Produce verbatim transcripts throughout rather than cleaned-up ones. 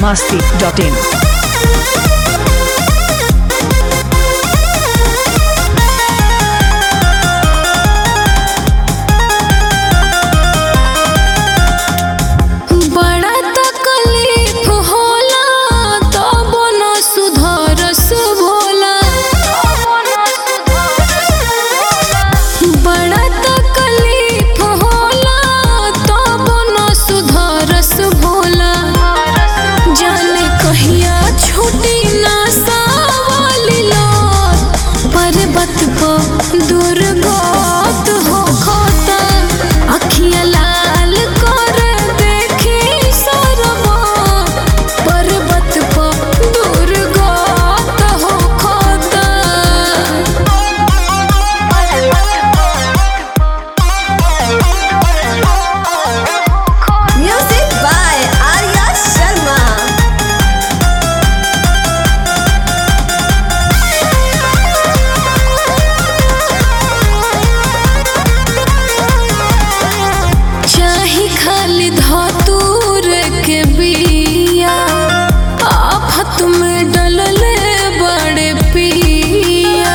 masti dot in. दुर्गत हो खोता अखिया लाल कर देखी सरवा पर्वत पर दुर्गत हो खोता। Music by Arya Sharma. खाली धतूर के बिया आफत में डलले बड़े पिया।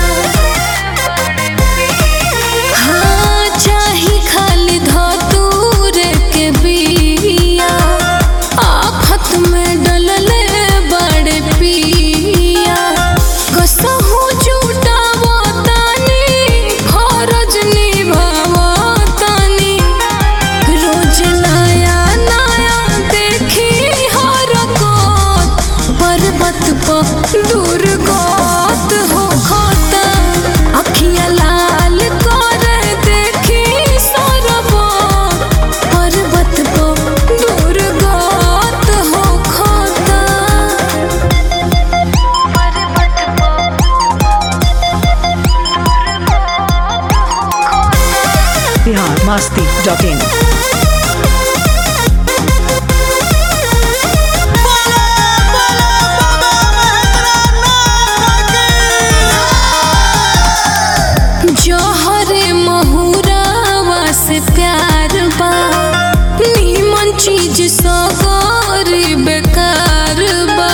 हाँ चाही खाली धतूर के बिया आफत में डलले बड़े पिया। कसहु जुटावो तानी फरज निभावो तानी रोज नया नया देखी हरकत पर्वत पर दुर्गत हो खोता अखिया लाल कर देखी सरवा पर्वत पर दुर्गत हो खोता। Bihar masti dot in. जोहरे महुरावा से प्यार बा नीमन चीज सगोरी बेकार बा।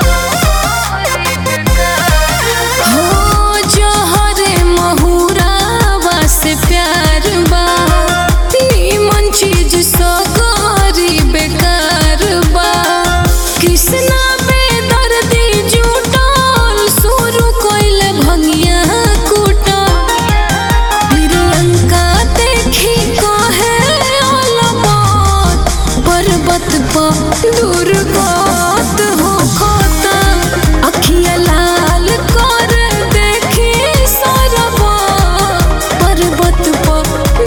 हो जोहरे महुरावा से प्यार बा नीमन चीज सगोरी बेकार बा। कृष्णा बेदर्दी जुटल शुरू कइले भंगिया कुटा पर्वत पर दुर्गत हो खोता अखिया लाल कर देखी सरवा पर्वत पर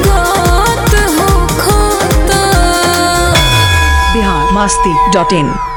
दुर्गत हो खोता। Bihar masti dot in.